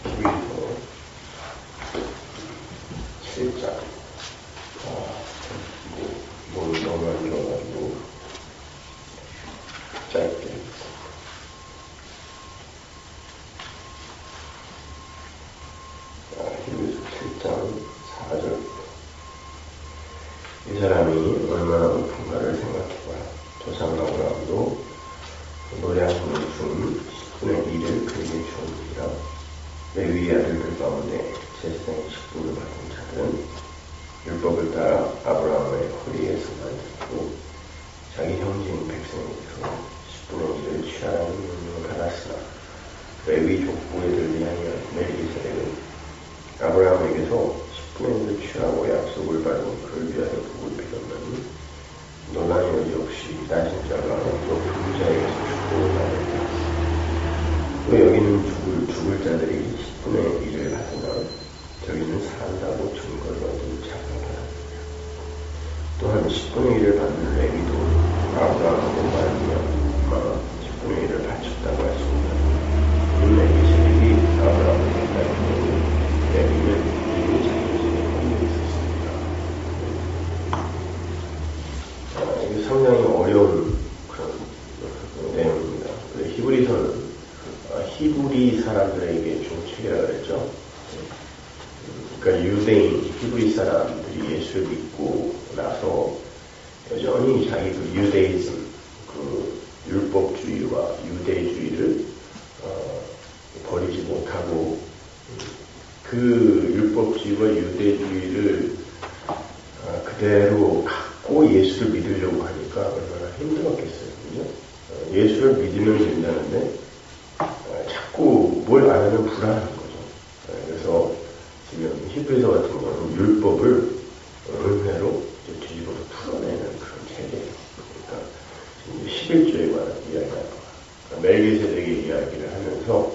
히브리서 7장. 너무 안 들어가지고 짧게. 히브리서 7장 4절. 이 사람이 얼마나 높은가를 생각해봐라. 조상 아브라함도 노래하는 중 10분의 1을 그에게 주었느니라. 레위의 아들들 가운데 제사장의 10분을 받은 자들은 율법을 따라 아브라함의 허리에서 만들고 자기 형제인 백성에게서 10분의 1을 취하라는 명령을 받았으나 레위 족보에 들지 아니한 멜기세덱은 아브라함에게서 10분의 1을 취하고 약속을 받은 그를 위하여 복을 빌었나니 논란이 여지없이 낮은 자가 높은 자에게서 축복을 받았다. 또 여기는 죽을 자들이 10분의 1을 받으나 저기는 산다고 증거를 얻은 자가 받았느냐. 또한 10분의 1을 받는 레위도 아브라함하고 말미암아 10분의 1을 바쳤다고 했습니다. 이 멜기세덱이 아브라함에게 따르고 레위는 이미 자기에게 걸려 있었습니다. 이게 상당히 어려운 그런 내용입니다. 히브리서는 히브리 사람들에게 준 책이라고 그랬죠. 그러니까 유대인, 히브리 사람들이 예수를 믿고 나서 여전히 자기 그 유대이즘, 그 율법주의와 유대주의를 버리지 못하고 그 율법주의와 유대주의를 그대로 갖고 예수를 믿으려고 하니까 얼마나 힘들었겠어요. 그죠? 예수를 믿으면 된다는데 자꾸 뭘 안 하면 불안한 거죠. 그래서 지금 히브리서 같은 경우는 율법을 은혜로 뒤집어서 풀어내는 그런 책이에요. 그러니까 11조에 관한 이야기할 거야. 그러니까 멜기세덱의 이야기를 하면서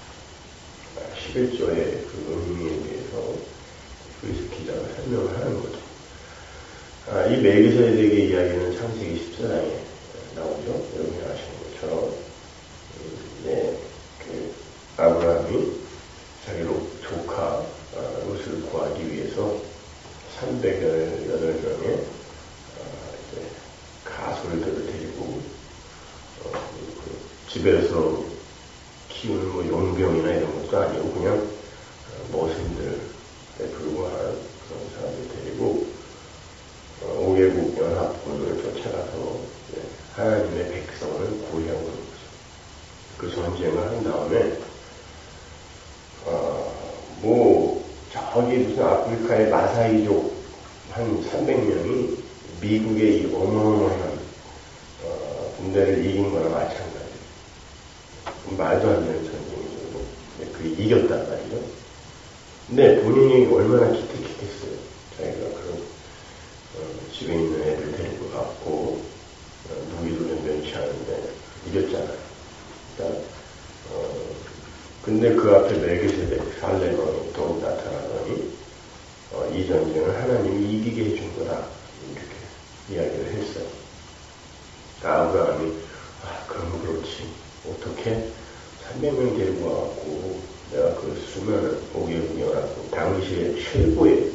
11조의 그 의미에 대해서 히브리서 기자가 설명을 하는 거죠. 이 멜기세덱의 이야기는 창세기 14장에 나오죠. 여러분이 아시는 것처럼 그 아브라함이 자기 조카 롯을 구하기 위해서 308명의 가솔들을 데리고 그 집에서 키우는 뭐 용병이나 이런 것도 아니고 그냥 머슴들에 불과한 그런 사람들 데리고 5개국 연합군을 쫓아가서 하나님의 백성을 구해오는 거죠. 그 전쟁을 한 다음에 저기 무슨 아프리카의 마사이족 한 300명이 미국의 이 어마어마한 군대를 이긴 거나 마찬가지예요. 말도 안 되는 전쟁이죠. 그게 이겼단 말이죠. 근데 본인이 얼마나 기특했겠어요. 자기가 그런 집에 있는 애들 데리고 갔고 무기도 좀 면치 않은데 이겼잖아요. 그러니까 근데 그 앞에 멜기세덱 살렘 왕이 또 나타나더니 이 전쟁을 하나님이 이기게 해준 거다 이렇게 이야기를 했어요. 그러니까 아브라함이 그럼 그렇지 어떻게 300명 데리고 와갖고 내가 그 수많은 5개국 연합군 당시에 최고의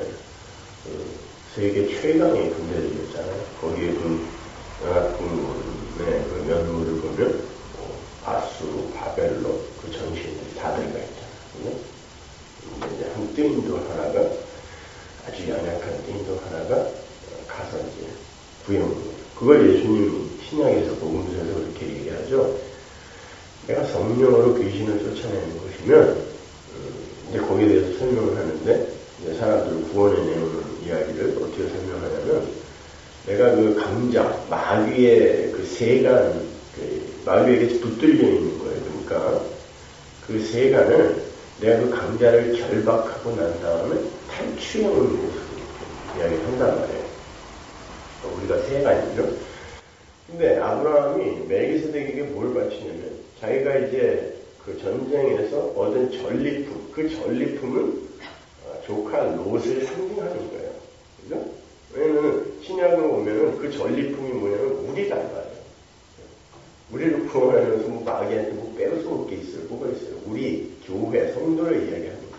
세계 최강의 군대들이었잖아요. 거기에 그 연합군의 그 면모를 보면 아수르, 바벨론 그 정신들이 다 들어가 있잖아요. 근데 이제 한 띵도 하나가 아주 연약한 띵도 하나가 가서 이제 구해오는 거죠. 그걸 예수님이 신약에서 복음서에서 그렇게 얘기하죠. 내가 성령으로 귀신을 쫓아내는 것이면 이제 거기에 대해서 설명을 하는데 이제 사람들 구원의 내용을 이야기를 어떻게 설명하냐면 내가 그 강자 마귀의 그 세간 마귀에게 붙들려 있는 거예요. 그러니까 그 세간을 내가 그 강자를 결박하고 난 다음에 탈취하는 모습을 이야기를 한단 말이에요. 우리가 세간이죠. 근데 아브라함이 멜기세덱에게 뭘 바치냐면 자기가 이제 그 전쟁에서 얻은 전리품, 그 전리품은 조카 롯을 상징하는 거예요. 그죠? 왜냐면 신약으로 보면은 그 전리품이 뭐냐면 우리란 말이에요. 우리를 구원하면서 뭐 마귀한테 뭐 빼앗을 게 있어요. 뭐가 있어요? 우리 교회 성도 정도를 이야기하는 거죠.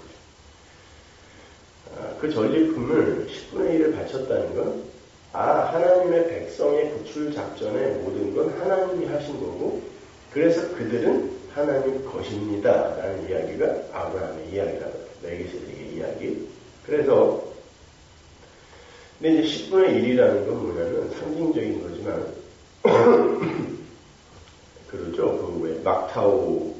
그 전리품을 10분의 1을 바쳤다는 건 하나님의 백성의 구출 작전의 모든 건 하나님이 하신 거고 그래서 그들은 하나님 것입니다 라는 이야기가 아브라함의 이야기라고 해요. 멜기세덱의 이야기. 그래서 근데 이제 10분의 1이라는 건 뭐냐면 상징적인 거지만 그러죠. 그 왜 막타오라는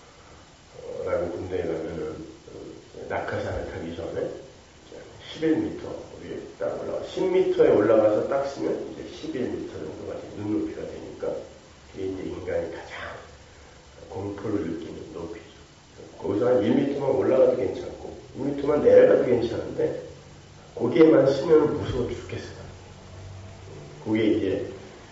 군대에 가면은 낙하산을 타기 전에 11m 위에 딱 올라가 10m에 올라가서 딱 쓰면 이제 11m 정도가 눈높이가 되니까 그게 이제 인간이 가장 공포를 느끼는 높이죠. 거기서 한 1m만 올라가도 괜찮고 2m만 내려가도 괜찮은데 거기에만 쓰면 무서워 죽겠어요. 그게 이제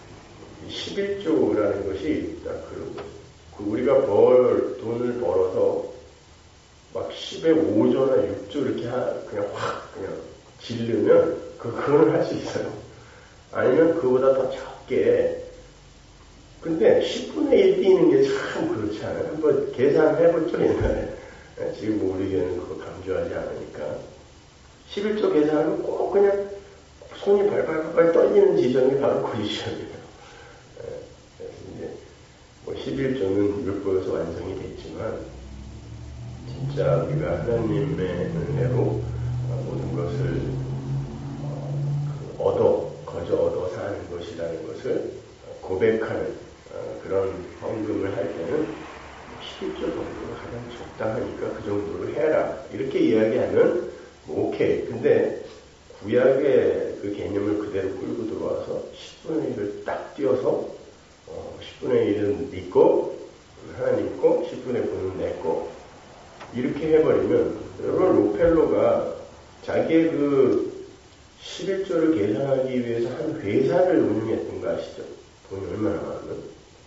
11조라는 것이 딱 우리가 돈을 벌어서 막 10의 5조나 6조 이렇게 그냥 확 그냥 지르면 그거는 할 수 있어요. 아니면 그보다 더 적게. 근데 10분의 1 뛰는 게 참 그렇지 않아요. 한번 계산해봤죠, 옛날에. 지금 뭐 우리 교회는 그거 강조하지 않으니까. 11조 계산하면 꼭 그냥 손이 발발발 떨리는 지점이 바로 그 지점이에요. 그래서 이제 뭐 11조는 율법에서 완성이 됐지만 진짜 우리가 하나님의 은혜로 모든 것을 거저 얻어 사는 것이라는 것을 고백하는 그런 헌금을 할 때는 11조 정도가 가장 적당하니까 그 정도로 해라. 이렇게 이야기하면 오케이. 근데 구약의 그 개념을 그대로 끌고 들어와서 10분의 1을 딱 띄어서 10분의 1은 네 거, 하나님 거, 10분의 9는 내 거. 이렇게 해버리면 여러분 로펠러가 자기의 그 11조를 계산하기 위해서 한 회사를 운영했던 거 아시죠? 돈이 얼마나 많으면.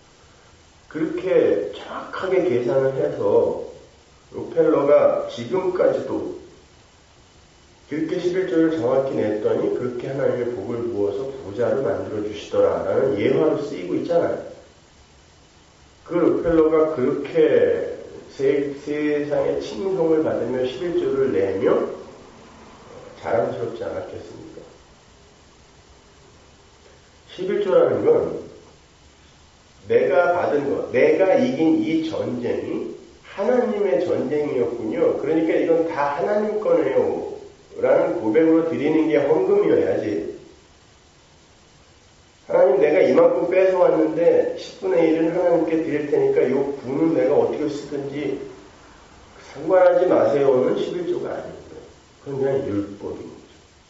그렇게 정확하게 계산을 해서 로펠러가 지금까지도 그렇게 11조를 정확히 냈더니 그렇게 하나님의 복을 부어서 부자를 만들어 주시더라라는 예화로 쓰이고 있잖아요. 그 로펠러가 그렇게 세상의 칭송을 받으며 11조를 내며 자랑스럽지 않았겠습니까? 11조라는 건 내가 받은 것, 내가 이긴 이 전쟁이 하나님의 전쟁이었군요. 그러니까 이건 다 하나님 거네요. 라는 고백으로 드리는 게 헌금이어야지. 하나님 내가 이만큼 뺏어왔는데 10분의 1은 하나님께 드릴 테니까 이 부는 내가 어떻게 쓰든지 상관하지 마세요는 11조가 아닙니다. 그건 그냥 율법인 거죠.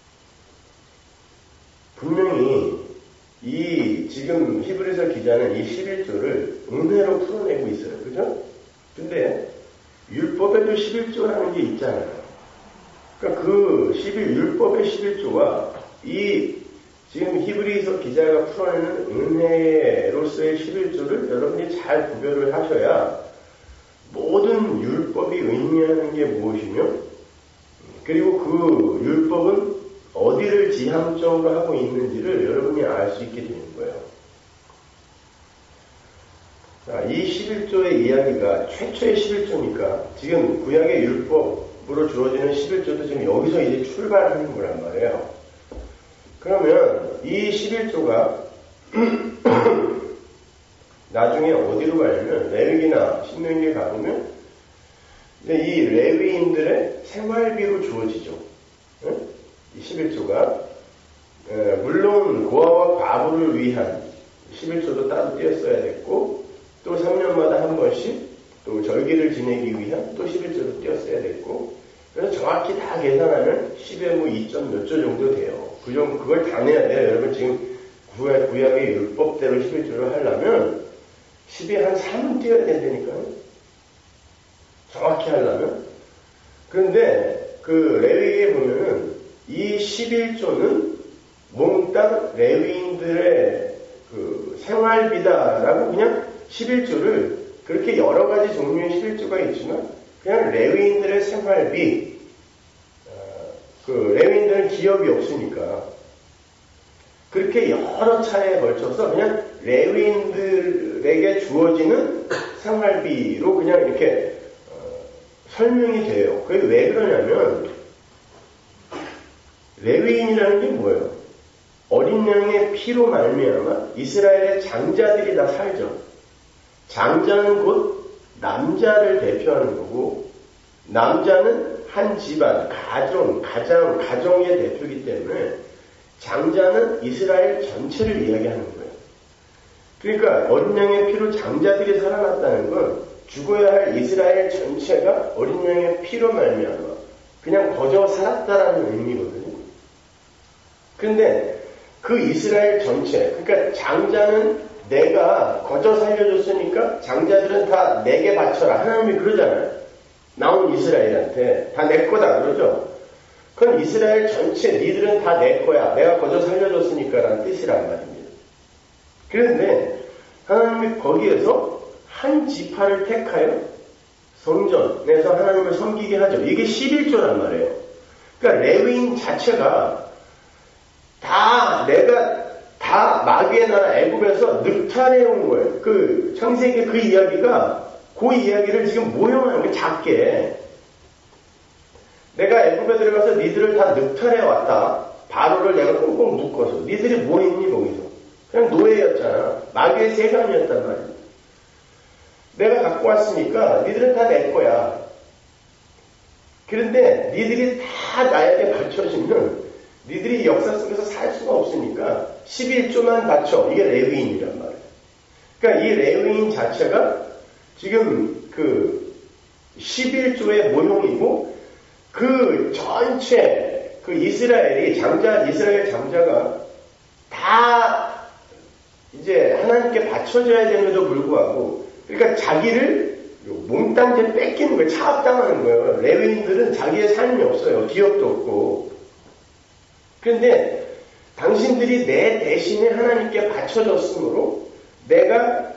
분명히 지금 히브리서 기자는 이 11조를 은혜로 풀어내고 있어요. 그죠? 근데 율법에도 11조라는 게 있잖아요. 그러니까 율법의 11조와 지금 히브리서 기자가 풀어내는 은혜로서의 11조를 여러분이 잘 구별을 하셔야 모든 율법이 의미하는 게 무엇이며 그리고 그 율법은 어디를 지향적으로 하고 있는지를 여러분이 알 수 있게 되는 거예요. 자, 이 11조의 이야기가 최초의 11조니까 지금 구약의 율법으로 주어지는 11조도 지금 여기서 이제 출발하는 거란 말이에요. 그러면 이 11조가 나중에 어디로 가냐면 레위기나 신명기에 가보면 이 레위인들의 생활비로 주어지죠. 이 11조가 물론 고아와 과부를 위한 11조도 따로 띄었어야 됐고 또 3년마다 한 번씩 또 절기를 지내기 위한 또 11조도 띄었어야 됐고 그래서 정확히 다 계산하면 10에 뭐 2점 몇 조 정도 돼요. 그걸 다 내야 돼요. 여러분 지금 구약의 율법대로 11조를 하려면 10에 한 3은 띄어야 된다니까요. 정확히 하려면. 그런데 그 레위기에 보면은 이 11조는 몽땅 레위인들의 그 생활비다라고 그냥 11조를 그렇게 여러 가지 종류의 11조가 있지만 그냥 레위인들의 생활비 레위인들은 기업이 없으니까 그렇게 여러 차례에 걸쳐서 그냥 레위인들에게 주어지는 생활비로 그냥 이렇게 설명이 돼요. 그게 왜 그러냐면 레위인이라는 게 뭐예요? 어린 양의 피로 말미암아 이스라엘의 장자들이 다 살죠. 장자는 곧 남자를 대표하는 거고 남자는 한 집안, 가정의 대표이기 때문에 장자는 이스라엘 전체를 이야기하는 거예요. 그러니까 어린 양의 피로 장자들이 살아났다는 건 죽어야 할 이스라엘 전체가 어린 양의 피로 말미암아 그냥 거저 살았다라는 의미거든요. 그런데 그 이스라엘 전체, 그러니까 장자는 내가 거저 살려줬으니까 장자들은 다 내게 바쳐라. 하나님이 그러잖아요. 나온 이스라엘한테 다 내 거다 그러죠. 그건 이스라엘 전체 니들은 다 내 거야. 내가 거저 살려줬으니까 라는 뜻이란 말입니다. 그런데 하나님이 거기에서 한 지파를 택하여 성전에서 하나님을 섬기게 하죠. 이게 11조란 말이에요. 그러니까 레위인 자체가 내가 마귀의 나라 애굽에서 늑탈해 온 거예요. 그 창세기 그 이야기가 그 이야기를 지금 모형하는 게 작게 내가 애굽에 들어가서 니들을 다 늑탈해 왔다. 바로를 내가 꽁꽁 묶어서 니들이 뭐 했니 거기서? 그냥 노예였잖아. 마귀의 세상이었단 말이야. 내가 갖고 왔으니까 니들은 다 내 거야. 그런데 니들이 다 나에게 바쳐지면 니들이 역사 속에서 살 수가 없으니까 11조만 바쳐. 이게 레위인이란 말이에요. 그러니까 이 레위인 자체가 지금 그 11조의 모형이고 그 전체 그 이스라엘 장자가 다 이제 하나님께 바쳐져야 됨에도 불구하고 그러니까 자기를 몽땅 뺏기는 거예요. 차압당하는 거예요. 레위인들은 자기의 삶이 없어요. 기업도 없고. 그런데 당신들이 내 대신에 하나님께 바쳐졌으므로 내가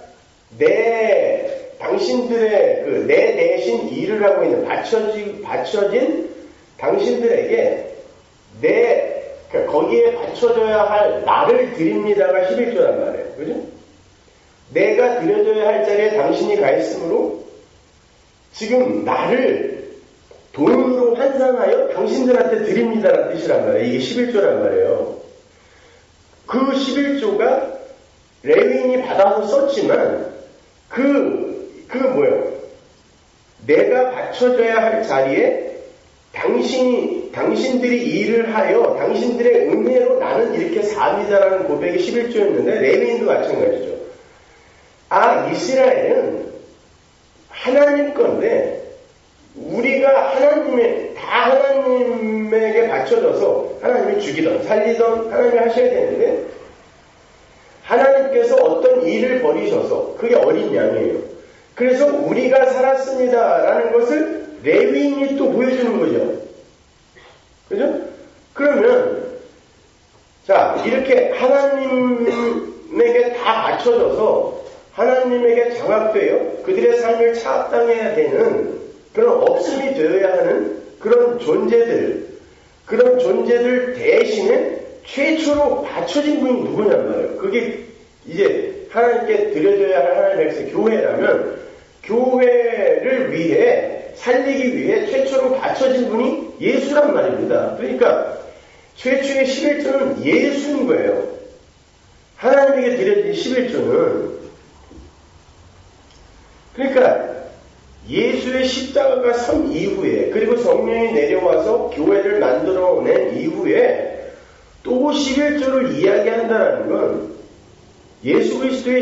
당신들의 내 대신 일을 하고 있는 바쳐진 당신들에게 그러니까 거기에 바쳐줘야 할 나를 드립니다가 11조란 말이에요. 그죠? 내가 드려줘야 할 자리에 당신이 가 있으므로 지금 나를 돈으로 환산하여 당신들한테 드립니다라는 뜻이란 말이에요. 이게 11조란 말이에요. 그 11조가 레위인이 받아서 썼지만 내가 바쳐줘야 할 자리에 당신들이 일을 하여 당신들의 은혜로 나는 이렇게 삽니다라는 고백이 11조였는데 레위인도 마찬가지죠. 이스라엘은 하나님 건데 우리가 하나님에게 바쳐져서 하나님이 죽이던 살리던 하나님이 하셔야 되는데 하나님께서 어떤 일을 벌이셔서 그게 어린 양이에요. 그래서 우리가 살았습니다라는 것을 레위인이 또 보여주는 거죠. 그죠? 그러면 이렇게 하나님에게 다 바쳐져서 하나님에게 장악되어 그들의 삶을 차압당해야 되는 그런 없음이 되어야 하는 그런 존재들 대신에 최초로 바쳐진 분이 누구냔 말이에요. 그게 이제 하나님께 드려져야 할 하나님의 백성 교회라면 교회를 위해 살리기 위해 최초로 바쳐진 분이 예수란 말입니다. 그러니까 최초의 11조는 예수인 거예요. 하나님에게 드려진 11조는 그러니까 예수의 십자가가 선 이후에 그리고 성령이 내려와서 교회를 만들어낸 이후에 또 11조를 이야기한다는 건 예수 그리스도의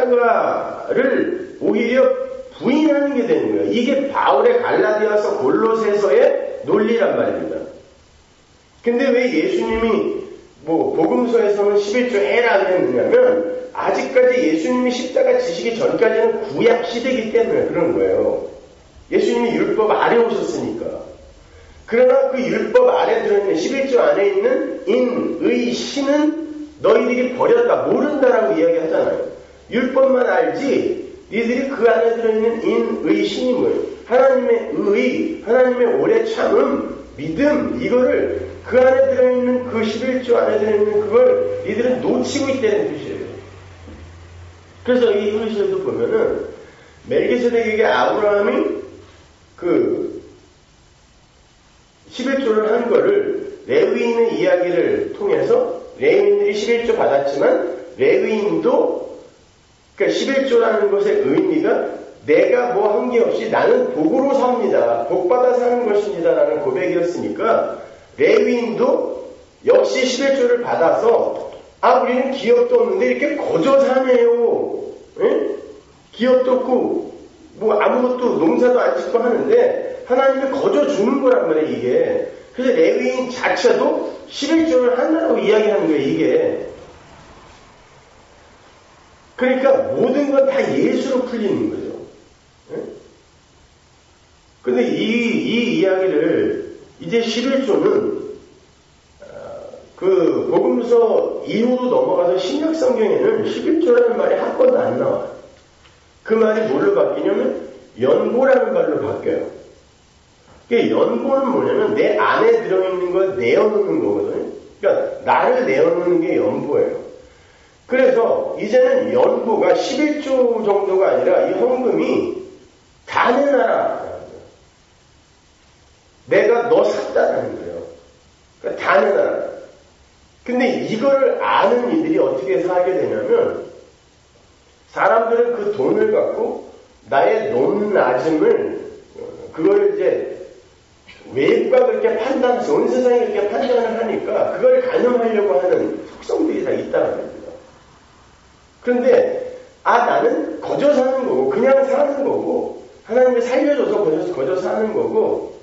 십자가를 오히려 부인하는 게 되는 거예요. 이게 바울의 갈라디아서 골로새서의 논리란 말입니다. 근데 왜 예수님이 복음서에서는 11조 해라 그랬느냐면 아직까지 예수님이 십자가 지시기 전까지는 구약 시대이기 때문에 그런 거예요. 예수님이 율법 아래 오셨으니까. 그러나 그 율법 아래 들어있는 11조 안에 있는 인, 의, 신은 너희들이 버렸다, 모른다라고 이야기하잖아요. 율법만 알지 너희들이 그 안에 들어있는 인, 의, 신이 뭐예요? 하나님의 의, 하나님의 오래 참음, 믿음 이거를 그 안에 들어있는 그 11조 안에 들어있는 그걸 너희들은 놓치고 있다는 뜻이에요. 그래서 이 히브리서에도 보면은 멜기세덱에게 아브라함이 그 11조를 한 거를 레위인의 이야기를 통해서 레위인들이 11조 받았지만 레위인도 그러니까 11조라는 것의 의미가 내가 뭐 한 게 없이 나는 복으로 삽니다. 복받아 사는 것입니다. 라는 고백이었으니까 레위인도 역시 11조를 받아서 우리는 기업도 없는데 이렇게 거저 사네요. 에? 기업도 없고 뭐 아무것도 농사도 안 짓고 하는데 하나님이 거저 주는 거란 말이에요. 이게. 그래서 레위인 자체도 11조를 한다고 이야기하는 거예요. 이게. 그러니까 모든 건 다 예수로 풀리는 거죠. 근데 이 이야기를 이제 11조는 그 복음서 이후로 넘어가서 신약성경에는 11조라는 말이 한 번도 안 나와요. 그 말이 뭘로 바뀌냐면 연보라는 말로 바뀌어요. 연보는 뭐냐면 내 안에 들어있는 걸 내어놓는 거거든요. 그러니까 나를 내어놓는 게 연보예요. 그래서 이제는 연보가 11조 정도가 아니라 이 헌금이 다 내놔라. 내가 너 샀다는 거예요. 그러니까 다 내놔라. 근데 이거를 아는 이들이 어떻게 살게 되냐면 사람들은 그 돈을 갖고 나의 높낮음을 그걸 이제 외부가 그렇게 판단해서 온 세상이 그렇게 판단을 하니까 그걸 가늠하려고 하는 속성들이 다 있다는 겁니다. 그런데 나는 거저 사는 거고 그냥 사는 거고 하나님이 살려줘서 거저 사는 거고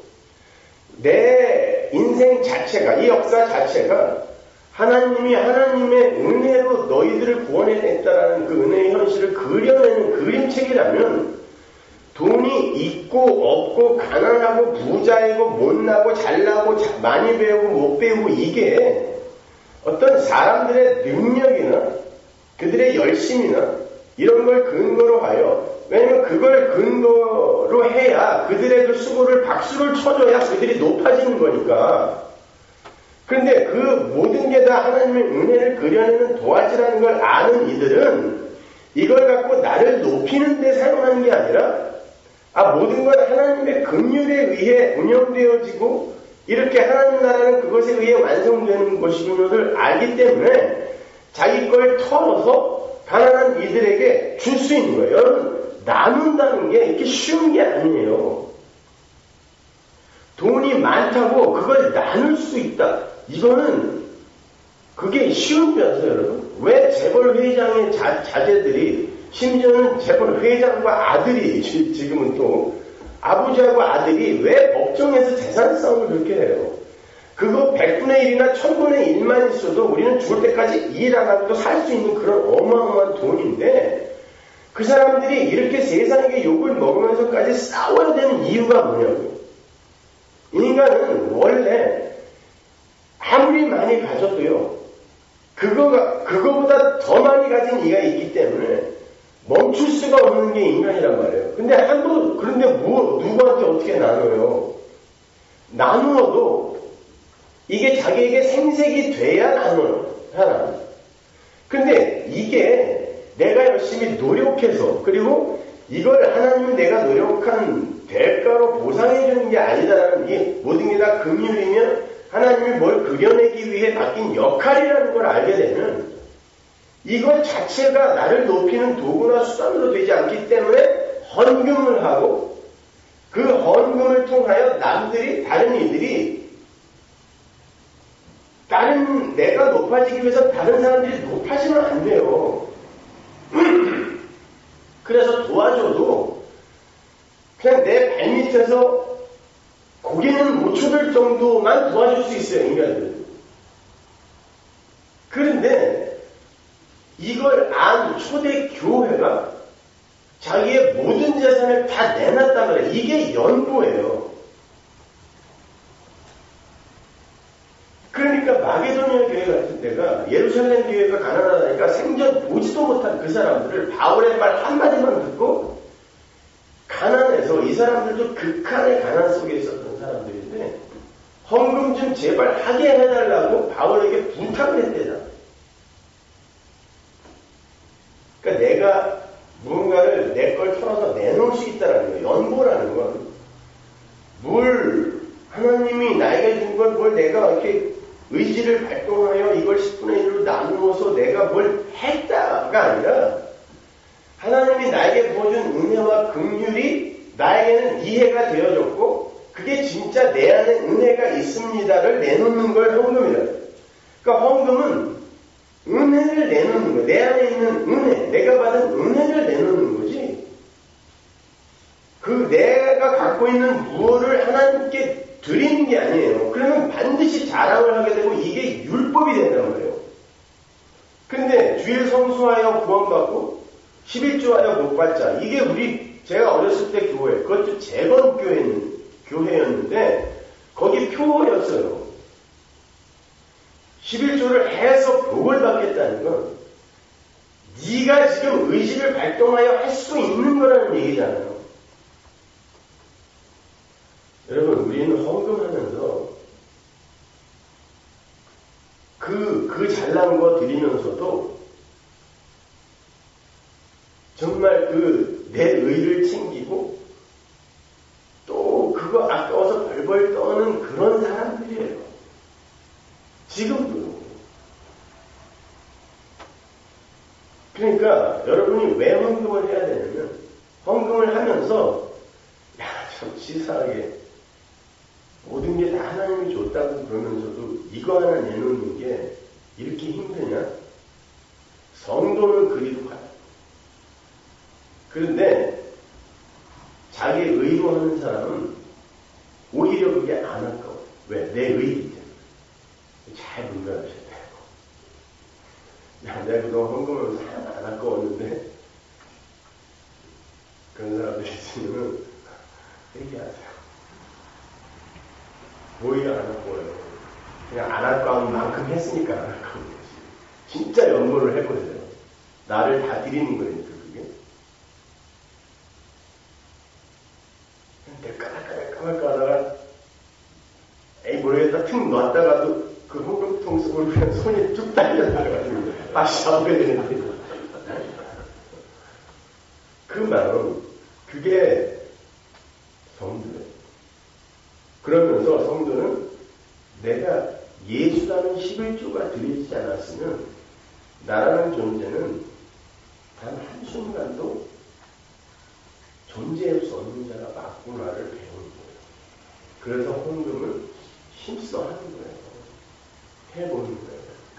내 인생 자체가 이 역사 자체가 하나님이 하나님의 은혜로 너희들을 구원해냈다라는 그 은혜의 현실을 그려내는 그림책이라면 돈이 있고 없고 가난하고 부자이고 못나고 잘나고 많이 배우고 못 배우고 이게 어떤 사람들의 능력이나 그들의 열심이나 이런 걸 근거로 하여 왜냐면 그걸 근거로 해야 그들의 그 수고를 박수를 쳐줘야 그들이 높아지는 거니까. 그런데 그 모든 게 다 하나님의 은혜를 그려내는 도화지라는 걸 아는 이들은 이걸 갖고 나를 높이는 데 사용하는 게 아니라 모든 건 하나님의 긍휼에 의해 운영되어지고 이렇게 하나님 나라는 그것에 의해 완성되는 것이구나를 알기 때문에 자기 걸 털어서 가난한 이들에게 줄 수 있는 거예요. 여러분 나눈다는 게 이렇게 쉬운 게 아니에요. 돈이 많다고 그걸 나눌 수 있다. 이거는 그게 쉬운 거였어요, 여러분. 왜 재벌 회장의 자제들이 심지어는 재벌 회장과 아들이 지금은 또 아버지하고 아들이 왜 법정에서 재산 싸움을 그렇게 해요? 그거 100분의 1이나 1000분의 1만 있어도 우리는 죽을 때까지 일 안 하고도 살 수 있는 그런 어마어마한 돈인데 그 사람들이 이렇게 세상에게 욕을 먹으면서까지 싸워야 되는 이유가 뭐냐고요. 인간은 원래 아무리 많이 가져도요, 그거보다 더 많이 가진 이가 있기 때문에 멈출 수가 없는 게 인간이란 말이에요. 근데 그런데 누구한테 어떻게 나눠요? 나누어도 이게 자기에게 생색이 돼야 나눠요, 사람. 근데 이게 내가 열심히 노력해서, 그리고 이걸 하나님이 내가 노력한 대가로 보상해주는 게 아니다라는 게 모든 게 다 긍휼이며 하나님이 뭘 그려내기 위해 맡긴 역할이라는 걸 알게 되면 이것 자체가 나를 높이는 도구나 수단으로 되지 않기 때문에 헌금을 하고 그 헌금을 통하여 다른 이들이 내가 높아지기 위해서 다른 사람들이 높아지면 안 돼요. 그래서 도와줘도 그냥 내 발밑에서 고개는 못 쳐들 정도만 도와줄 수 있어요, 인간들. 그런데 이걸 안 초대 교회가 자기의 모든 재산을 다 내놨단 말이에요. 이게 연보예요. 그러니까 마게도니아 교회 같은 데가 예루살렘 교회가 가난하다니까 생전 보지도 못한 그 사람들을 바울의 말 한마디만 듣고 가난해서 이 사람들도 극한의 가난 속에 있었던 사람들인데 헌금 좀 제발 하게 해달라고 바울에게 부탁을 했대요. 그러니까 내가 무언가를 내 걸 털어서 내놓을 수 있다는 거예요. 연보라는 건 하나님이 나에게 준 걸 뭘 내가 이렇게 의지를 발동하여 이걸 10분의 1로 나누어서 내가 뭘 했다가 아니라 하나님이 나에게 부어준 은혜와 긍휼이 나에게는 이해가 되어졌고 그게 진짜 내 안에 은혜가 있습니다를 내놓는 걸 헌금이라고 해요. 그러니까 헌금은 은혜를 내놓는 거예요. 내 안에 있는 은혜, 내가 받은 은혜를 내놓는 거지. 그 내가 갖고 있는 무엇을 하나님께 드리는 게 아니에요. 그러면 반드시 자랑을 하게 되고 이게 율법이 된단 말이에요. 그런데 주일 성수하여 구원받고 11조하여 못 받자. 이게 제가 어렸을 때 교회, 그것도 재건 교회였는데 거기 표어였어요. 11조를 해서 복을 받겠다는 건 네가 지금 의지를 발동하여 할 수 있는 거라는 얘기잖아요. 여러분, 우리는 헌금하면서 그 잘난 거 드리면서도 정말 내 의를 챙기고 또 그거 아까워서 벌벌 떠는 그런 사람들이에요. 지금도. 그러니까 여러분이 왜 헌금을 해야 되냐면 헌금을 하면서 참 치사하게 모든 게 다 하나님이 줬다고 그러면서도 이거 하나 내놓는 게 이렇게 힘드냐? 성도는 그리도 가요. 그런데 자기 의로 하는 사람은 오히려 그게 안 아까워. 왜? 내 의이기 때문에. 잘 분별하셔야 돼요. 내가 그동안 헌금하면서 하나도 안 아까웠는데 그런 사람들이 있으면 얘기하세요. 오히려 안 아까워요. 그냥 안 아까운 만큼 했으니까 안 아까운 거지. 진짜 연모를 했거든요. 나를 다 드리는 거니까 그게. 까닥까닥 에이 모르겠다 툭 놨다가도 그 헌금통 속으로 그냥 손이 쭉 달려들어가지고 다시 잡게 되는데 그 말은 그게 성도예요. 그러면서 성도는 내가 예수라는 11조가 들리지 않았으면 나라는 존재는 단 한순간도 존재할 수 없는 자가 맞구나를 배우는 거예요. 그래서 헌금을 힘써 하는 거예요. 해보는 거예요.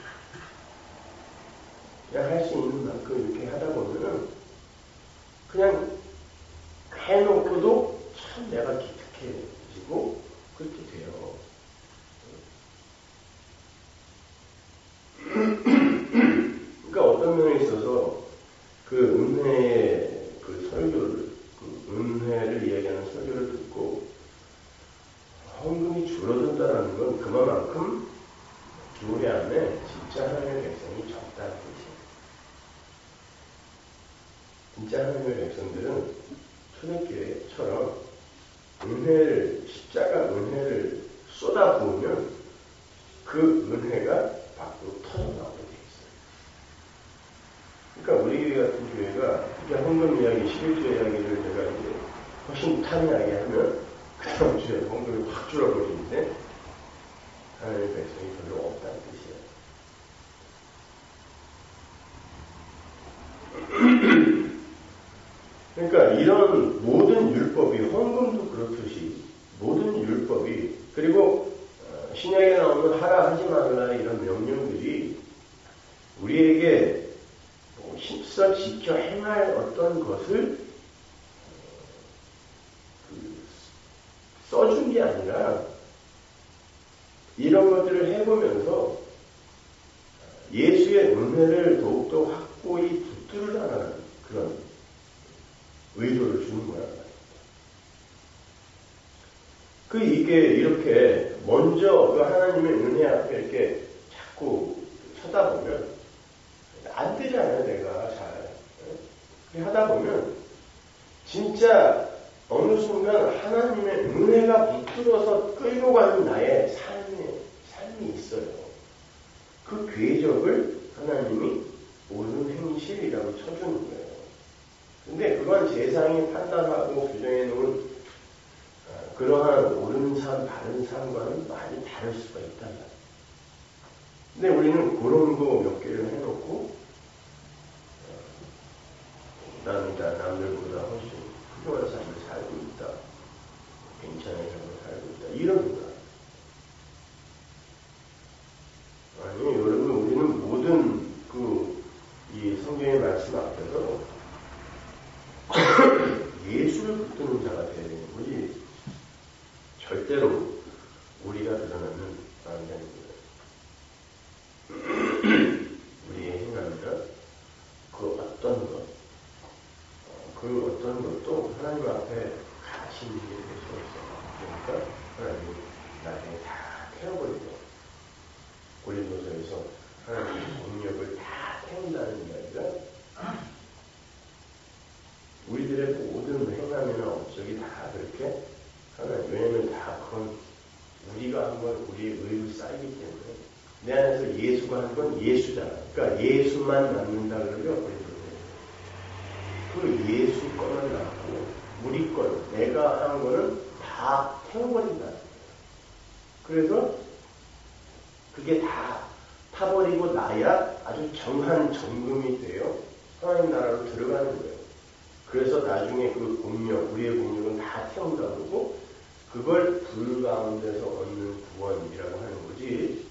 그냥 할 수 있는 만큼 이렇게 하다 보면은 그냥 해놓고도 참 내가 기특해지고 그렇게 돼요. 그러니까 어떤 면에 있어서 그 은혜의 그 설교를, 그 은혜를 이야기하는 설교를 듣고 헌금이 줄어든다는 건 그만큼 교회 안에 진짜 하나님의 백성이 적다는 뜻이에요. 진짜 하나님의 백성들은 초대교회처럼 십자가 은혜를 쏟아부으면 그 은혜가 밖으로 터져나오게 돼 있어요. 그러니까 우리 교회 같은 교회가 이렇게 헌금 이야기, 11조 이야기를 제가 이제 훨씬 탄이하게 하면 그 다음 주에 헌금이 확 줄어버리는데 하나님의 백성이 별로 없다는 뜻이에요. 그러니까 이런 모든 율법이, 헌금도 그렇듯이 모든 율법이, 그리고 신약에 나오는 하라 하지 말라 이런 명령들이 우리에게 힘써 지켜 행할 어떤 것을 써준 게 아니라 이런 것들을 해보면서 예수의 은혜를 더욱더 확고히 붙들으라는 그런 의도를 주는 거란 말입니다. 이게 이렇게 먼저 그 하나님의 은혜 앞에 이렇게 자꾸 쳐다보면 안 되잖아요, 내가 잘. 그렇게 하다 보면 진짜 어느 순간 하나님의 은혜가 붙들어서 끌고 가는 나의 삶이 있어요. 그 궤적을 하나님이 옳은 행실이라고 쳐주는 거예요. 근데 그건 세상이 판단하고 규정해 놓은 그러한 옳은 삶, 바른 삶과는 많이 다를 수가 있다. 근데 우리는 그런 거 몇 개를 해놓고 남들보다 훨씬 훌륭한 삶을 살고 있다. 괜찮은 삶을 살고 있다. 이런 거야. 아니, 여러분, 우리는 모든 이 성경의 말씀 앞에서 예수를 붙드는 자가 되어야 되는 거지. 절대로 우리가 드러나는 안 되는 거예요. 우리의 행함이나 그 어떤 것도 하나님 앞에 가치 있는 게 될 수 없어요. 그러니까 하나님이 나중에 다 태워버리죠. 고린도서에서 하나님의 공력을 다 태운다는 이야기가 우리들의 모든 행함이나 업적이 다 그렇게 하나님, 왜냐면 다 그건 우리가 한 건 우리의 의로 쌓이기 때문에 내 안에서 예수가 한 건 예수잖아. 그러니까 예수만 남는다 그러면 그 예수 거는 남고 우리 건 내가 한 거는 다 태워버린다. 그래서 그게 다 타버리고 나야 아주 정한 정금이 되어 하나님 나라로 들어가는 거예요. 그래서 나중에 그 공력, 우리의 공력은 다 태운다 그러고 그걸 불 가운데서 얻는 구원이라고 하는 거지.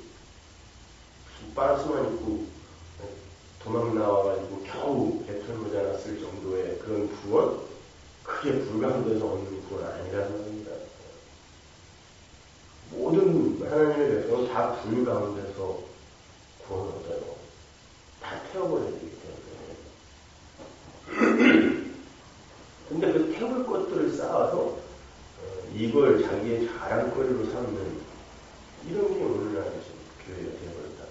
빠스만 입고 도망 나와가지고 겨우 배틀 모자 났을 정도의 그런 구원, 그게 불 가운데서 얻는 구원 아니라는 겁니다. 모든 하나님의 백성은 다 불 가운데서 구원을 얻어요. 다 태워버려야 되기 때문에. 근데 그 태울 것들을 쌓아서 이걸 자기의 자랑거리로 삼는 이런 게 오늘날 교회가 되어버렸다.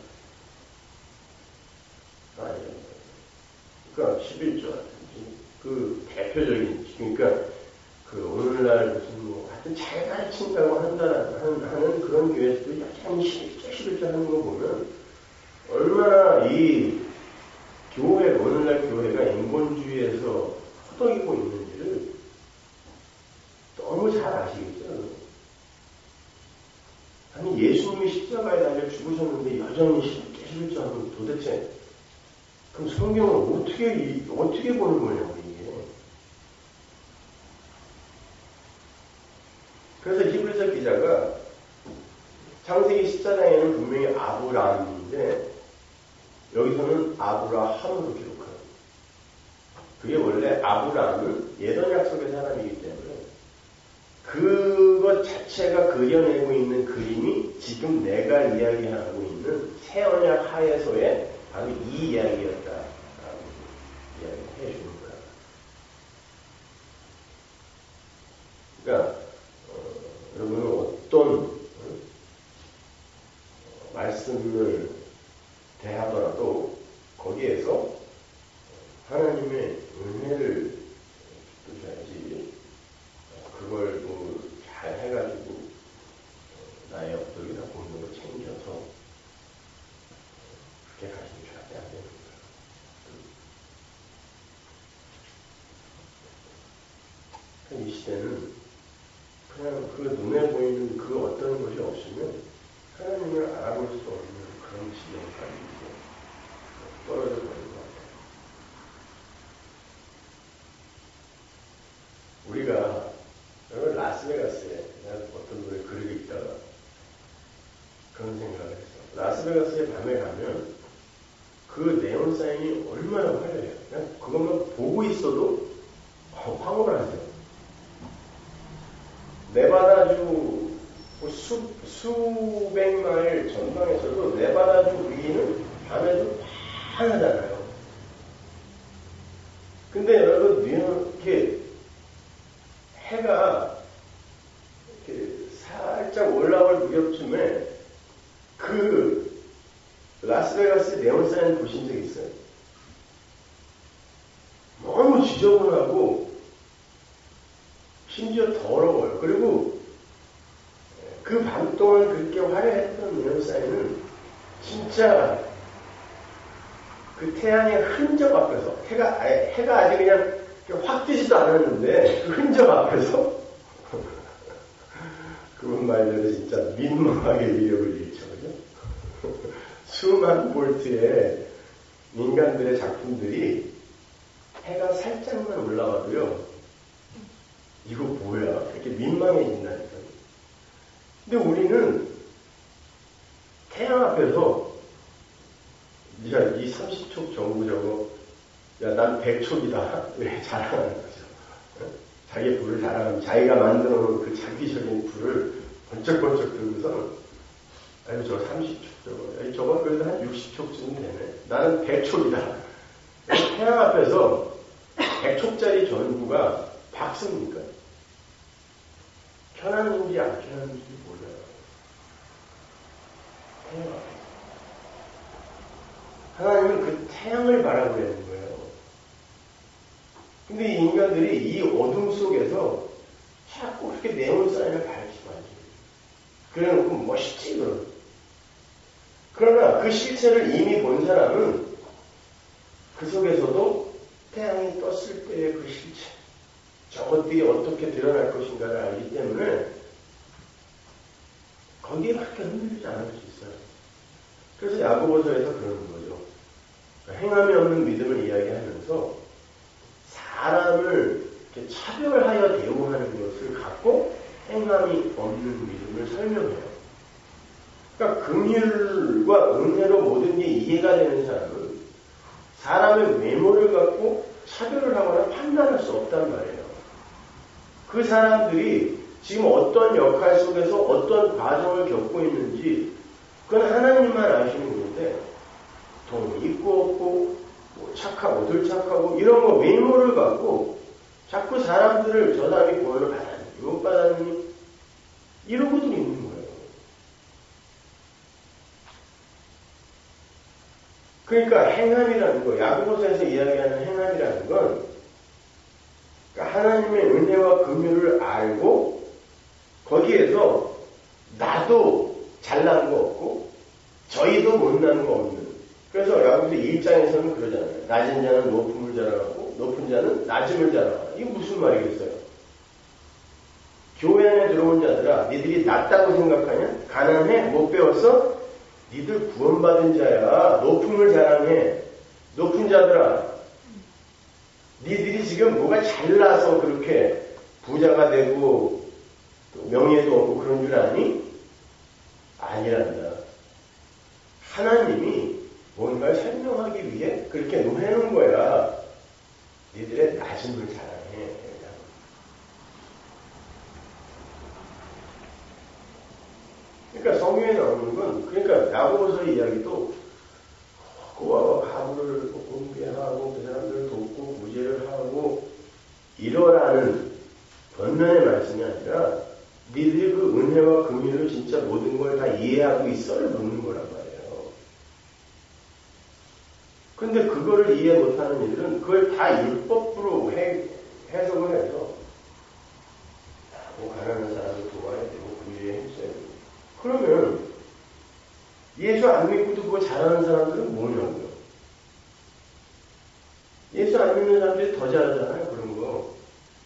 아니에요. 그러니까 11조라든지 그 대표적인, 그러니까 그 오늘날 무슨 하여튼 잘 가르친다고 하는 그런 교회에서도 여전히 11조 하는 거 보면 얼마나 이 교회, 오늘날 교회가 인본주의에서 허덕이고 있는지를 너무 잘 아시겠죠? 아니, 예수님이 십자가에 달려 죽으셨는데 여전히 11조 하면 도대체 그럼 성경을 어떻게 보는 거냐고, 이게. 그래서 히브리서 기자가 창세기 14장에는 분명히 아브라함인데 여기서는 아브라함으로 기록합니다. 그게 원래 아브라함은 예전 약속의 사람이기 때문에 그것 자체가 그려내고 있는 그림이 지금 내가 이야기하고 있는 새 언약 하에서의 바로 이 이야기였다라고 이야기해 주는 거야. 그러니까 여러분은 어떤 말씀을 대하더라도 거기에서 하나님의 은혜를 뜻해야지 그걸 잘 해가지고 나의 업적이나 공동을 챙겨서 그렇게 가시면 절대 안 되는 거예요. 이 시대는 그냥 그 눈에 보이는 그 어떤 것이 없으면 하나님을 알아볼 수 없는 그런 지경까지 떨어져 버린 것 같아요. 우리가 여러분 라스베가스에 내가 어떤 분의 글을 읽다가 그런 생각을 했어. 라스베가스에 밤에 가면 그 네온사인이 얼마나 화려해요. 그냥 그것만 보고 있어도 황홀을 하죠. 네바다주 수백 마일 전방에서도 네바다주 위는 밤에도 환하잖아요. 근데 여러분 이렇게 해가 이렇게 살짝 올라올 무렵쯤에 그 라스베가스 네온사인 보신 적 있어요? 너무 지저분하고 심지어 더러워요. 그리고 그 밤 동안 그렇게 화려했던 네온사인은 진짜 그 태양의 흔적 앞에서 해가 아직 그냥 확 뜨지도 않았는데 그 흔적 앞에서 그분 말대로 진짜 민망하게 위력을 잃죠. 그죠? 수만 볼트의 인간들의 작품들이 해가 살짝만 올라가도요, 이거 뭐야? 이렇게 민망해진다니까요. 근데 우리는 태양 앞에서, 야, 이 30촉 정부 저거, 야, 난 100촉이다. 이렇게 자랑하는 거죠. 자기 불을 자랑하면 자기가 만들어 놓은 그 자기적인 불을 번쩍번쩍 들고서는, 아니, 저 30촉 저거, 아니, 저건 그래도 한 60촉쯤 되네. 나는 100촉이다. 태양 앞에서 100촉짜리 전구가 박습니까? 편안한지 안 편안한지 몰라요. 태양 앞에서. 하나님은 그 태양을 바라보고 있는 거예요. 근데 이 인간들이 이 어둠 속에서 자꾸 그렇게 네온사인을 밝히면 안 돼요. 그래놓고 멋있지, 그럼. 그러나 그 실체를 이미 본 사람은 그 속에서도 태양이 떴을 때의 그 실체, 저것들이 어떻게 드러날 것인가를 알기 때문에 거기에 그렇게 흔들리지 않을 수 있어요. 그래서 야고보서에서 그러는 거죠. 행함이 없는 믿음을 이야기하면서 사람을 이렇게 차별하여 대우하는 것을 갖고 행함이 없는 믿음을 설명해요. 그러니까 긍휼과 은혜로 모든 게 이해가 되는 사람은 사람의 외모를 갖고 차별을 하거나 판단할 수 없단 말이에요. 그 사람들이 지금 어떤 역할 속에서 어떤 과정을 겪고 있는지 그건 하나님만 아시는 건데 돈이 있고 없고 뭐 착하고 덜 착하고 이런 거 외모를 갖고 자꾸 사람들을 저 사람이 구원을 받았니 못 받았니 이러고들 있는 거예요. 그러니까 행함이라는 거, 야고보서에서 이야기하는 행함이라는 건 그러니까 하나님의 은혜와 긍휼을 알고 거기에서 나도 잘난 거 없고 저희도 못난 거 없는. 그래서 야고보서 1장에서는 그러잖아요. 낮은 자는 높음을 자랑하고 높은 자는 낮음을 자랑하라. 이게 무슨 말이겠어요? 교회 안에 들어온 자들아, 니들이 낮다고 생각하냐? 가난해? 못 배웠어? 니들 구원받은 자야. 높음을 자랑해. 높은 자들아, 니들이 지금 뭐가 잘나서 그렇게 부자가 되고 명예도 얻고 그런 줄 아니? 아니란다. 하나님이 뭔가를 설명하기 위해 그렇게 놓여놓은 거야. 니들의 낮음을 자랑해. 그러니까 성경에 나오는 건, 그러니까 야고보서의 이야기도 고아와 가부를 공개하고 그 사람들을 돕고 구제를 하고 이러라는 번면의 말씀이 아니라 니들이 그 은혜와 긍휼을 진짜 모든 걸 다 이해하고 있어를 묻는 거란 말이에요. 근데 그거를 이해 못하는 이들은 그걸 다 율법으로 해석을 해서 뭐 가난한 사람을 도와야 되고 긍휼에 힘써야 되고 그러면 예수 안 믿고도 그거 잘하는 사람들은 뭐냐고요? 예수 안 믿는 사람들이 더 잘하잖아요, 그런 거.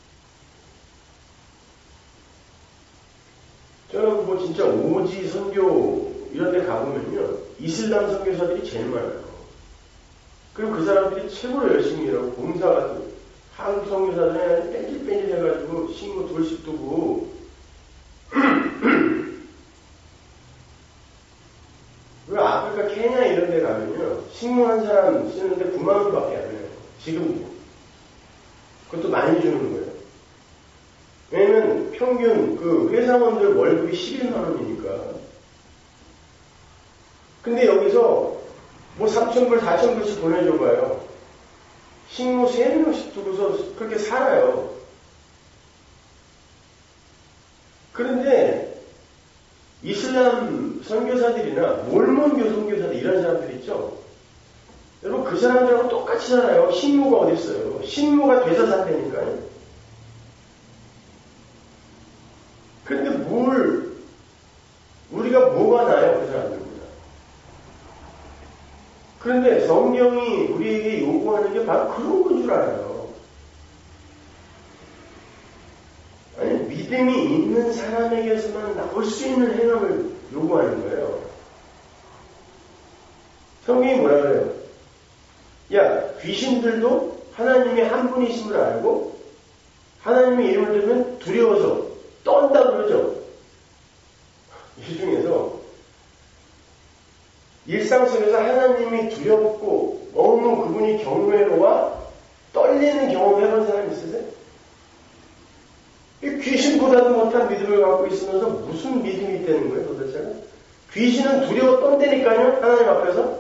저는 뭐 진짜 오지 선교 이런 데 가보면요, 이슬람 선교사들이 제일 많아요. 그리고 그 사람들이 최고로 열심히 일하고 봉사 같은 한국 선교사들은 뺀질뺀질 해가지고 신고 돌씩 두고 그 아프리카 케냐 이런 데 가면요, 식무 한 사람 쓰는데 9만 원밖에 안 해요. 지금도. 그것도 많이 주는 거예요. 왜냐면 평균 그 회사원들 월급이 11만 원이니까. 근데 여기서 뭐 3,000불, 4,000불씩 보내줘봐요. 식무 3명씩 두고서 그렇게 살아요. 그런데 이슬람 선교사들이나 몰몬교 선교사들 이런 사람들 있죠. 여러분 그 사람들하고 똑같이 살아요. 식무가 어디 있어요? 식무가 돼서 산다니까요. 그런데 우리가 뭐가 나요? 그 사람들보다. 그런데 성경이 우리에게 요구하는 게 바로 그런 건 줄 알아요. 아니 믿음이 있는 사람에게서만 나올 수 있는 행함을 요구하는 거예요. 성경이 뭐라 그래요? 야, 귀신들도 하나님이 한 분이심을 알고 하나님의 이름을 들으면 두려워서 떤다 그러죠. 이 중에서 일상 속에서 하나님이 두렵고 너무 그분이 경외로와 떨리는 경험 해본 사람 있으세요? 귀신보다도 못한 믿음을 갖고 있으면서 무슨 믿음이 있다는 거예요, 도대체가? 귀신은 두려워 떤다니까요, 하나님 앞에서.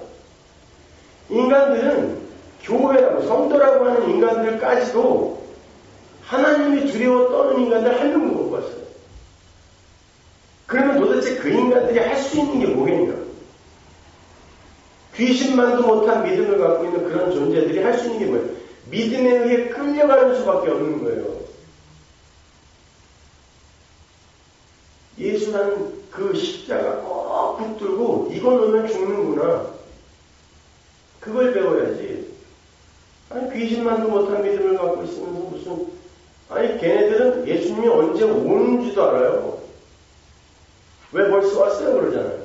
인간들은 교회라고, 성도라고 하는 인간들까지도 하나님이 두려워 떠는 인간들 한 명도 못 봤어요. 그러면 도대체 그 인간들이 할 수 있는 게 뭐겠냐? 귀신만도 못한 믿음을 갖고 있는 그런 존재들이 할 수 있는 게 뭐예요? 믿음에 의해 끌려가는 수밖에 없는 거예요. 예수라는 그 십자가 꼭 붙들고 이거 놓으면 죽는구나. 그걸 배워야지. 아니 귀신만도 못한 믿음을 갖고 있으면서 무슨 아니 걔네들은 예수님이 언제 오는지도 알아요. 왜 벌써 왔어요 그러잖아요.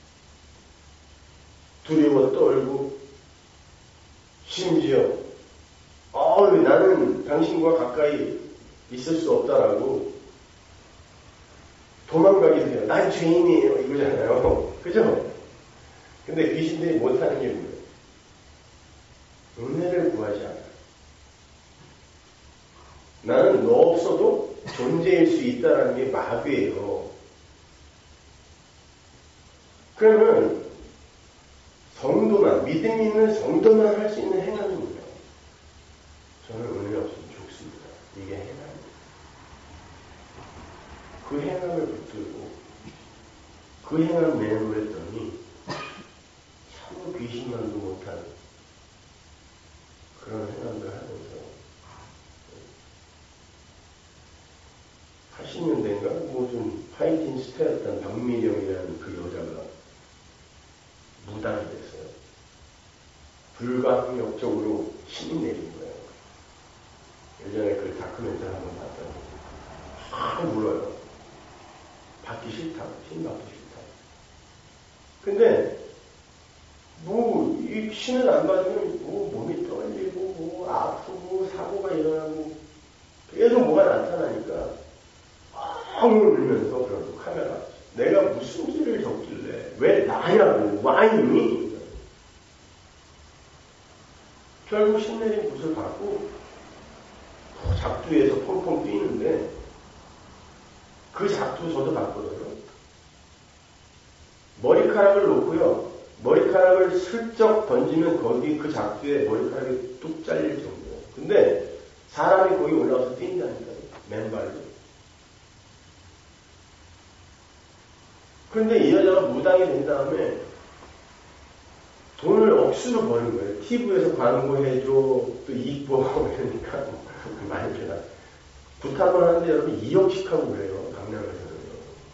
두려워 떨고 심지어 나는 당신과 가까이 있을 수 없다라고 도망가기도 해요. 난 죄인이에요 이거잖아요. 그죠? 근데 귀신들이 못하는 게 뭐예요? 은혜를 구하지 않아. 나는 너 없어도 존재일 수 있다는 게 마귀예요. 그러면 성도만, 믿음 있는 성도만 할 수 있는 행함입니다. 저는 은혜 없으면 죽습니다. 이게 행함입니다. 그 행함을 붙들고 그 행함을 내놓았더니 참으로 귀신만도 못한 그런 행함을 하면서 80년대인가 좀 파이팅 스타였던 박미령이라는 그 여자가 무당이 됐어요. 불가항력적으로 신이 내린 거예요. 예전에 그 다큐멘터리 한번 봤더니 막 울어요. 받기 싫다고, 신 받기 싫다고. 근데 이 신을 안 받으면 몸이 떨리고 아프고 사고가 일어나고 계속 뭐가 나타나니까 울면서 그러고 카메라 내가 무슨 죄를 졌길래 왜 나냐고 와인이 결국 신내린 붓을 받고 작두에서 펑펑 뛰는데 그 작두 저도 봤거든요. 머리카락을 놓고요. 머리카락을 슬쩍 던지면 거기 그 작두에 머리카락이 뚝 잘릴 정도예요. 근데 사람이 거기 올라와서 뛴다니까요. 맨발로. 그런데 이 여자가 무당이 된 다음에 돈을 억수로 버는 거예요. TV에서 광고해줘, 또 이익 보고 이러니까 많이 들어가. 부탁을 하는데 여러분 2억씩 하고 그래요. 강남에서는요.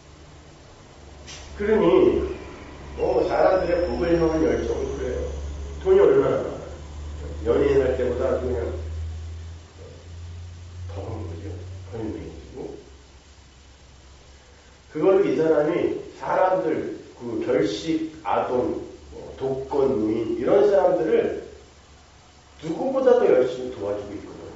그러니 사람들의 복을 향한 열정이 그래요. 돈이 얼마나 많아요. 연예인 할 때보다 아주 그냥 더한 거죠. 헌유명이고. 그걸로 이 사람이 사람들, 그 결식, 아동, 독건, 노인 이런 사람들을 누구보다도 열심히 도와주고 있거든요.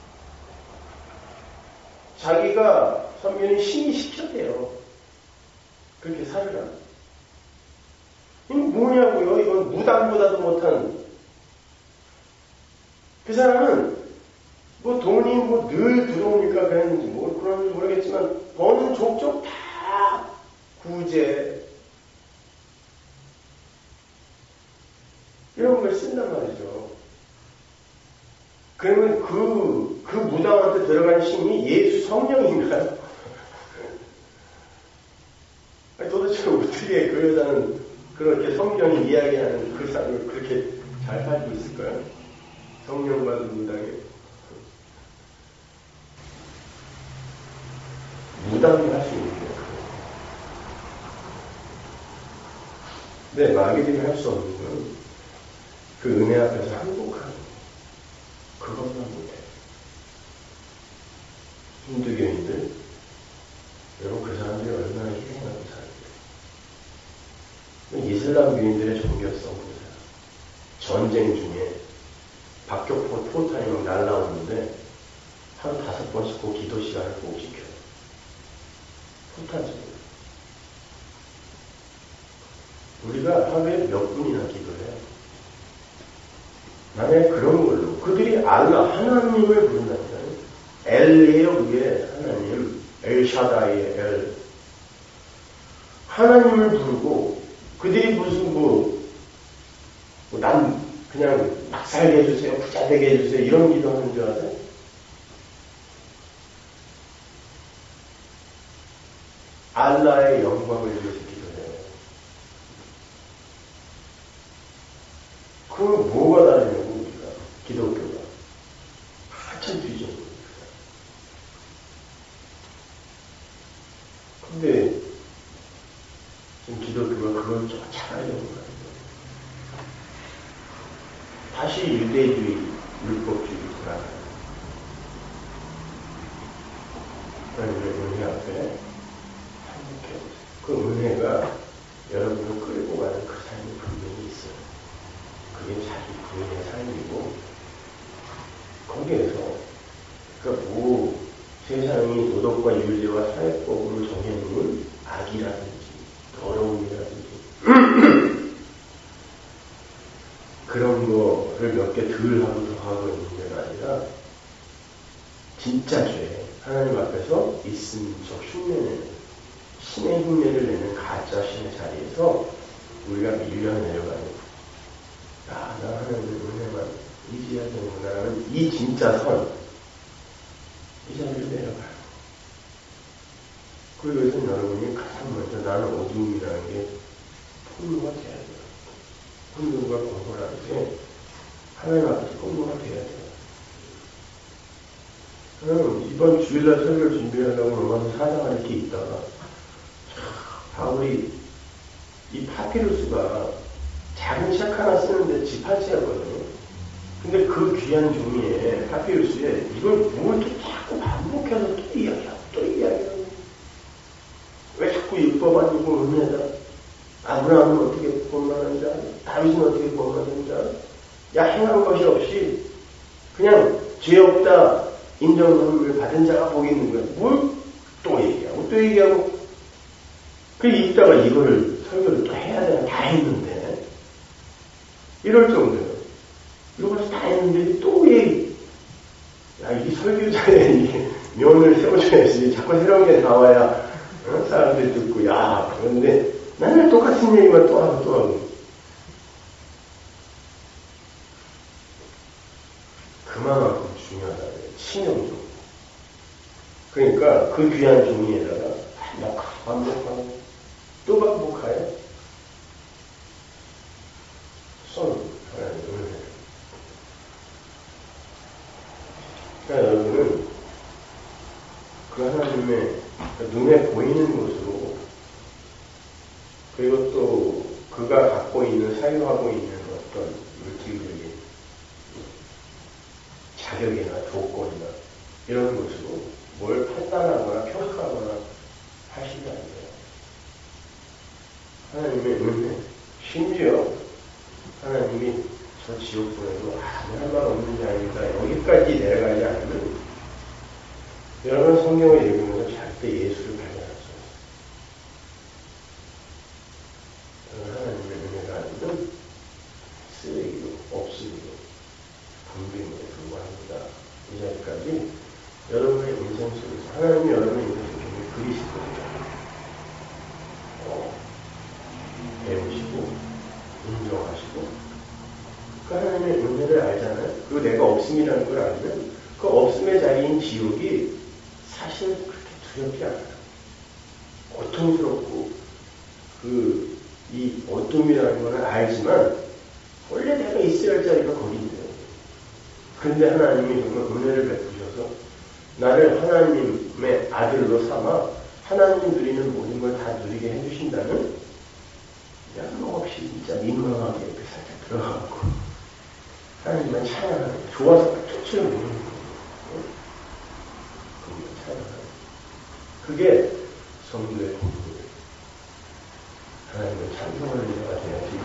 자기가 선배는 신이 시켰대요. 그렇게 살으라. 이건 뭐냐고요? 이건 무당보다도 못한. 그 사람은 돈이 늘 들어오니까 그랬는지 그런지 모르겠지만 버는 족족 다 구제 이런 걸 쓴단 말이죠. 그러면 그 무당한테 들어간 신이 예수 성령인가요? 도대체 어떻게 그 여자는 그렇게 성경이 이야기하는 그 삶을 그렇게 잘 살고 있을까요? 성령 받은 무당이. 무당이 할 수 있는 거예요. 네, 마귀들이 할 수 없는 건 그 은혜 앞에서 항복하는 그것만 못해요. 힌두교인들 이슬람 교인들의 종교성 보세요. 전쟁 중에 박격포 포탄이 막 날라오는데 한 5번씩 꼭 기도 시간을 꼭 지켜요. 포탄 쏘고. 우리가 하루에 몇 분이나 기도해요. 만약에 그런 걸로 그들이 알라 하나님을 부른다니까요. 엘이에요. 그게 하나님. 엘샤다이의 엘. 하나님을 부르고 그들이 무슨 난 그냥 막 살게 해주세요. 부자 되게 해주세요. 이런 기도하는 줄 아세요? 알라의 영광을 위해서 기도해요. 그럼 뭐가 다르냐고 우리가 기독교가 한참 뒤져요. 근데 지금 기독교가 그걸 좀 잘하려고 하는 거예요. 다시 유대주의, 율법주의 돌아가요. 그러니까 은혜 앞에 행복해요. 그 은혜가 여러분을 끌고 가는 그 삶이 분명히 있어요. 그게 자기 부인의 삶이고 거기에서 그러니까 세상이 도덕과 윤리와 사회법으로 정해놓은 악이라든지 더러움이라든지 그런 거를 몇 개 덜 하고 더 하고 있는 게 아니라 진짜 죄 하나님 앞에서 있음적 흉내내는 신의 흉내를 내는 가짜 신의 자리에서 우리가 밀려 내려가는 나 하나님의 은혜만 의지해야 되는구나라는 이 진짜 이 자리를 내려가요. 그리고 여기서 여러분이 가장 먼저 나는 어두움이라는 게 폭로가 돼야 돼요. 폭로가 공부라는 게 하나님 앞에서 공부가 돼야 돼요. 이번 주일날 설교를 준비하려고 로마서 4장을 이렇게 있다가 바울이 이 파피루스가 작은 책 하나 쓰는데 지파체였거든요. 근데 그 귀한 종이에 파피루스에 이걸 뭘 이렇게 자꾸 반복해서 또 이야기하고 왜 자꾸 율법 아니고 은혜다. 아브라함은 어떻게 본받는 자, 다윗은 어떻게 본받는 자, 행한 것이 없이 그냥 죄 없다 인정을 받은 자가 복이 있는 거야. 뭘 또 얘기하고 그 이따가 이거를 설교를 또 해야 되나 다 했는데 이럴 정도예요. 이걸 다 했는데 또 이 설교자의 이 면을 세워줘야지. 자꾸 새로운 게 나와야 사람들이 듣고 그런데 맨날 똑같은 얘기만 또 하고 그만큼 중요하다. 치명적. 그러니까 그 귀한 종이에다가 반복하고 또 반복하여 하나님 은혜. 그러니까 여러분은 그 하나님의 눈에 보이는 것으로 그리고 또 그가 갖고 있는 사유하고 있는 어떤 물질적인 자격이나 조건이나 이런 것으로 뭘 판단하거나 평가하거나 하시는 게 아니에요. 하나님의 은혜, 심지어 하나님이 저 지옥 보내도 할 말 없는 게 아닙니다. 여기까지 내려가지 않으면 여러분 성경을 읽으면서 절대 예수를 발견할 수 없어요. 하나님의 은혜가 아니면 쓰레기로 없으리로 분비물에 불과합니다. 이 자리까지 여러분의 인생 속에서 하나님이 여러분의 인생 속에 그리스도입니다. 배우시고 인정하시고 그 하나님의 은혜를 알잖아요. 그리고 내가 없음이라는 걸 알면 그 없음의 자리인 지옥이 사실 그렇게 두렵지 않아요. 고통스럽고 이 어둠이라는 걸 알지만 원래 내가 있어야 할 자리가 거기인데요. 그런데 하나님이 정말 은혜를 베푸셔서 나를 하나님의 아들로 삼아 하나님이 누리는 모든 걸 다 누리게 해주신다는 양없이 진짜 민망하게 이렇게 살짝 들어가고 하나님만 찬양하는 좋아서 끝을 모르는 거예요. 그게 찬양하는 그게 성도의 공부예요. 하나님은 찬송할 자가 돼야지.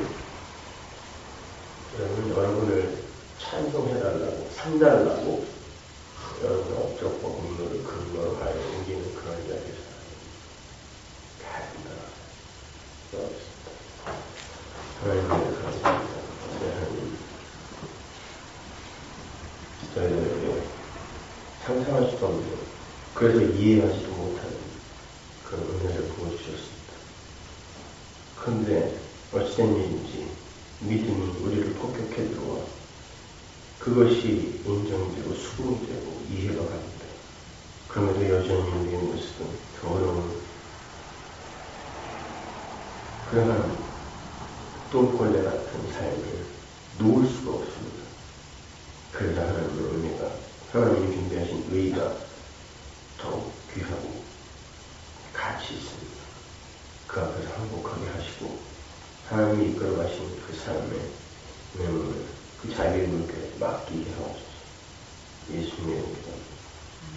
여러분을 찬송해달라고, 상달라고 여러분 업적과 공로를 근거로 하여 옮기는 그런 자리에서 다 된다. 하나님을 감사합니다. 하나님, 저희들에게 상상할 수도 없는, 그래서 이해하지도 못하는 그런 은혜를 부어주셨습니다. 그런데 어찌된 일인지 믿음이 우리를 폭격해 들어와 그것이 인정되고 수긍이 되고 이해가 갑니다. 그럼에도 여전히 우리의 모습은 더러운 그러한 똥벌레 같은 삶을 놓을 수가 없습니다. 그래서 하나님의 은혜가, 하나님이 준비하신 의가 더욱 귀하고 가치 있습니다. 그 앞에서 항복하게 하시고 하나님이 이끌어 가신 그 삶의 내 몸을 그 자비의 물결에 맡기게 하옵소서. 예수님의 이름으로